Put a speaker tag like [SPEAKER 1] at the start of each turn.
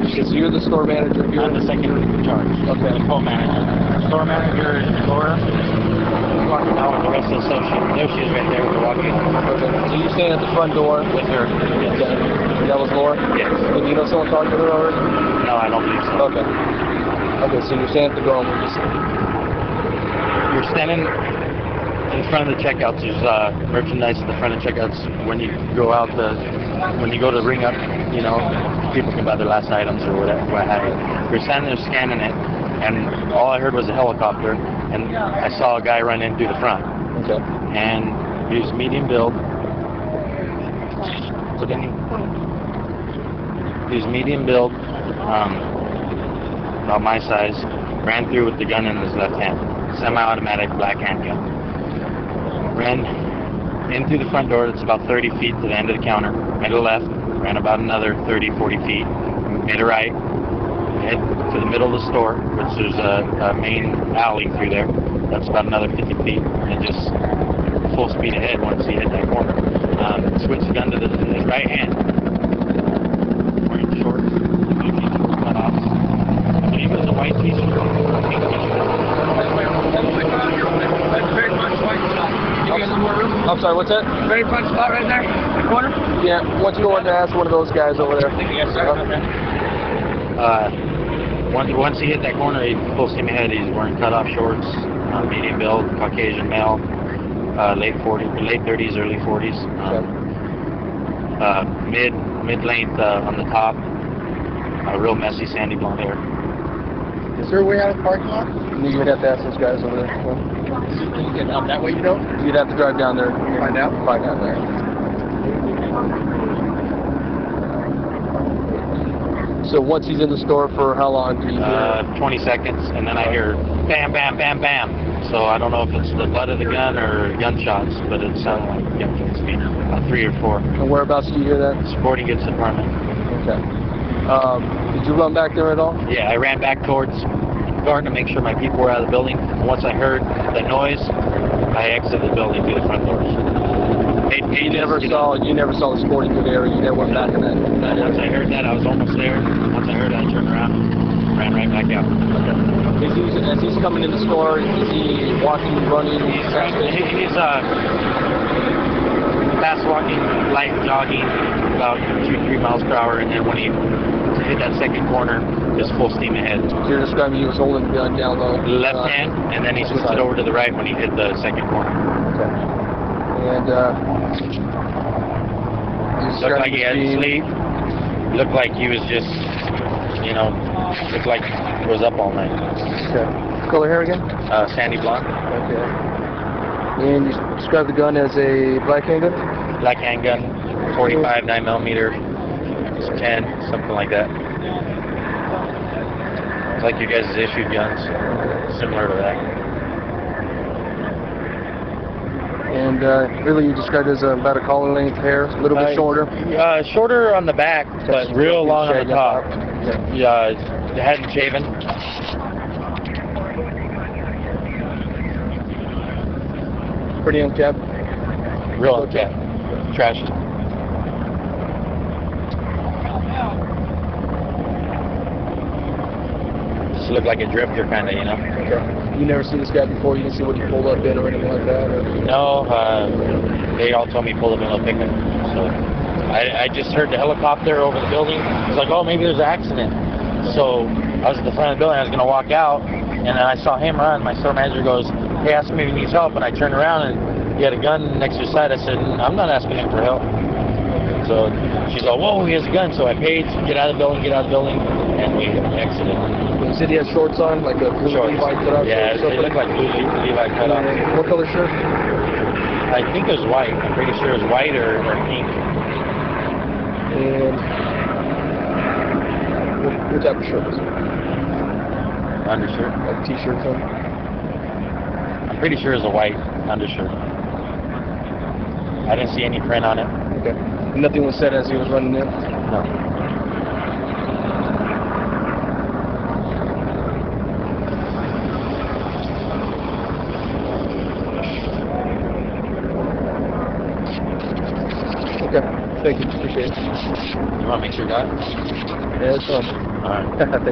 [SPEAKER 1] Okay, so you're the store manager here?
[SPEAKER 2] I'm the second in charge.
[SPEAKER 1] Okay.
[SPEAKER 2] The co-manager. Store manager is Laura. Walking out with the rest of the associates. There she is right there with the walking.
[SPEAKER 1] Okay. So you're standing at the front door?
[SPEAKER 2] With her. Yes.
[SPEAKER 1] Okay. And that was Laura?
[SPEAKER 2] Yes.
[SPEAKER 1] And you know someone talked to her already?
[SPEAKER 2] No, I don't believe so.
[SPEAKER 1] Okay. Okay, so you're standing at the door.
[SPEAKER 2] You're standing in front of the checkouts. There's merchandise at the front of checkouts. When you go out when you go to ring up, you know, people can buy their last items or whatever, what have you. You're standing there scanning it, and all I heard was a helicopter, and I saw a guy run in through the front.
[SPEAKER 1] Okay.
[SPEAKER 2] And he was medium build. He was medium build, about my size. Ran through with the gun in his left hand, semi-automatic black handgun. Ran in through the front door. That's about 30 feet to the end of the counter. Made a left. Ran about another 30, 40 feet. Made a right. Head to the middle of the store, which there's a main alley through there. That's about another 50 feet. And just full speed ahead once he hit that corner. Switched the gun to his right hand. Wearing shorts, blue t-shirt, cut-offs. I believe it was a white t-shirt, pink t-shirt.
[SPEAKER 3] Very much white spot. You guys in more room?
[SPEAKER 1] I'm sorry, what's that?
[SPEAKER 3] Very front spot right there, the corner.
[SPEAKER 1] Yeah, why don't you go in and ask one of those guys over there?
[SPEAKER 2] Once he hit that corner, he full steam ahead. He's wearing cut-off shorts, medium build, Caucasian male, late 30s, early 40s. Mid-length on the top, real messy sandy blonde hair.
[SPEAKER 3] Is there a way out of the parking lot?
[SPEAKER 1] You'd have to ask those guys over there.
[SPEAKER 3] Can you get out that way, you know?
[SPEAKER 1] You'd have to drive down there.
[SPEAKER 3] Find out?
[SPEAKER 1] Find out there. So once he's in the store, for how long do you hear?
[SPEAKER 2] 20 seconds, and then I hear bam, bam, bam, bam. So I don't know if it's the butt of the gun or gunshots, but it sounded like gunshots to me. 3 or 4.
[SPEAKER 1] And whereabouts do you hear that?
[SPEAKER 2] Sporting Goods department.
[SPEAKER 1] Okay. Did you run back there at all?
[SPEAKER 2] Yeah, I ran back towards the garden to make sure my people were out of the building. And once I heard the noise, I exited the building through the front doors.
[SPEAKER 1] You never saw the sporting good area. You never went back in that.
[SPEAKER 2] Once I heard that, I was almost there. Once I heard it, I turned around and ran right back out.
[SPEAKER 1] Okay. As he's coming in the store, is he walking, running?
[SPEAKER 2] He's fast walking, light jogging, about 2-3 miles per hour, and then when he hit that second corner, just full steam ahead.
[SPEAKER 1] So you're describing he was holding the gun down low?
[SPEAKER 2] Left hand, and then he switched it over to the right when he hit the second corner.
[SPEAKER 1] Okay. And
[SPEAKER 2] looked like he had sleep. Looked like he was just, you know, looked like he was up all night.
[SPEAKER 1] Okay. Color hair again?
[SPEAKER 2] Sandy blonde.
[SPEAKER 1] Okay. And you described the gun as a black handgun?
[SPEAKER 2] Black handgun, 45, 9mm, 10, something like that. It's like you guys issued guns, similar to that.
[SPEAKER 1] And really, you described it as about a collar length hair, a little bit shorter?
[SPEAKER 2] Shorter on the back, but real long on the top. Yeah, it hadn't shaven.
[SPEAKER 1] Pretty unkempt?
[SPEAKER 2] Real unkempt. Trashy. Just looked like a drifter kind of, you know.
[SPEAKER 1] Okay. You never seen this guy before? You didn't see what he pulled up in or anything like that? Or?
[SPEAKER 2] No, they all told me pull up in a pickup. So I just heard the helicopter over the building. I was like, oh, maybe there's an accident. So I was at the front of the building. I was going to walk out, and then I saw him run. My store manager goes, hey, ask him if he needs help. And I turned around, and he had a gun next to his side. I said, I'm not asking him for help. So she's like, whoa, he has a gun. So I paid to get out of the building, and we exited.
[SPEAKER 1] You said he had shorts on, like a blue Levi cutout?
[SPEAKER 2] Yeah, they look like blue Levi cutout.
[SPEAKER 1] What color shirt?
[SPEAKER 2] I think it was white. I'm pretty sure it was white or pink.
[SPEAKER 1] And what type of shirt was it?
[SPEAKER 2] Undershirt.
[SPEAKER 1] Like t-shirt thing?
[SPEAKER 2] I'm pretty sure it was a white undershirt. I didn't see any print on it.
[SPEAKER 1] Okay. Nothing was said as he was running in?
[SPEAKER 2] No.
[SPEAKER 1] Okay. Thank you. Appreciate it.
[SPEAKER 2] You want to make sure you got it?
[SPEAKER 1] Yeah, it's fun.
[SPEAKER 2] All right.